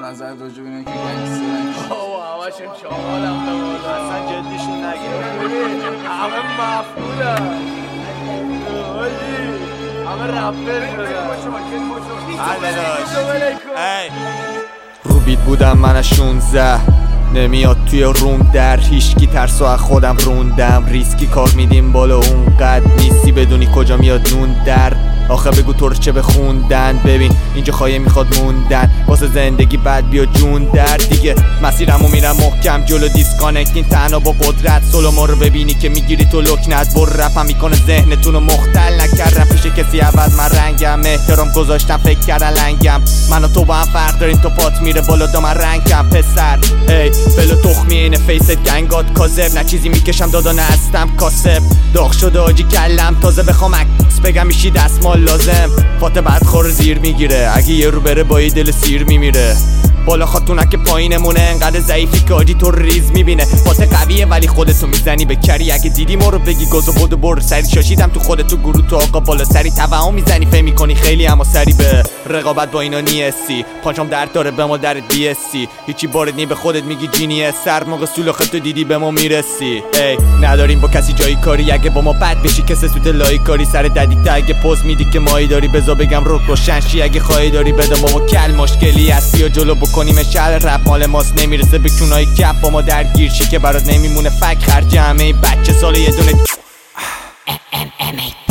نظر راجع به اینه که گنگسترن بابا همشون چاقالم به اصلا جدیشون نگیر ببین همه مفهولن همه رپر شدن رو بیت بودم من 16 نمیاد توی روم در هیچکی ترسو از خودم روندم ریسکی کار میدیم بالا اونقدر نیستی بدونی کجا میاد نون در آخه بگو تو رو چه بخوندن ببین اینجا خواهی میخواد موندن واسه زندگی بعد بیا جون در دیگه مسیرمو میرم محکم جلو دیسکانکتین تنها با قدرت سولو ما رو ببینی که میگیری تو لکنت بر رپم میکنه ذهنتون رو مختل نکردم پیش کسی عوض من رنگم احترام گذاشتم فکر کردن لنگم من و تو با هم فرق داریم تو پات میره بالا دا من رنگم پسر ای بلو تخمی اینه فیست گنگات کاذب نه چیزی میکشم دادا نه هستم کاسب داغ شده آجی کلم تازه بخوام عکس بگم میشی دستمال لازم فاته بعد خور زیر میگیره اگه یه رو بره با یه دل سیر میمیره بالا خاتونک پایینمونه انقدر ضعیفی که آجی تو ریز میبینه فاته قویه ولی خودتو میزنی به کری اگه دیدی ما رو بگی گازو بودو برو سری شاشیدم تو خودتو گروه تو آقا بالا سری توهم میزنی فهم میکنی خیلی اما سری به رقابت با اینا نیستی پاچم درد داره به ما درت بیستی هیچی بارد نی به خودت میگی جینیه سر موقع سولاختو دیدی به ما میرسی ای نداریم با کسی جایی کاری اگه با ما بد بشی کس سوت لای کاری سر ددیک اگه پوز میدی که مایی داری بزا بگم رک روشن شی اگه خواهی داری بده بابا کل مشکلی هست بیا جلو بکنیم شهر رپ مال ماست نمیرسه به کونای کپ با ما درگیر شی که برات نمیمونه فک خرج همه بچه سال یه دونه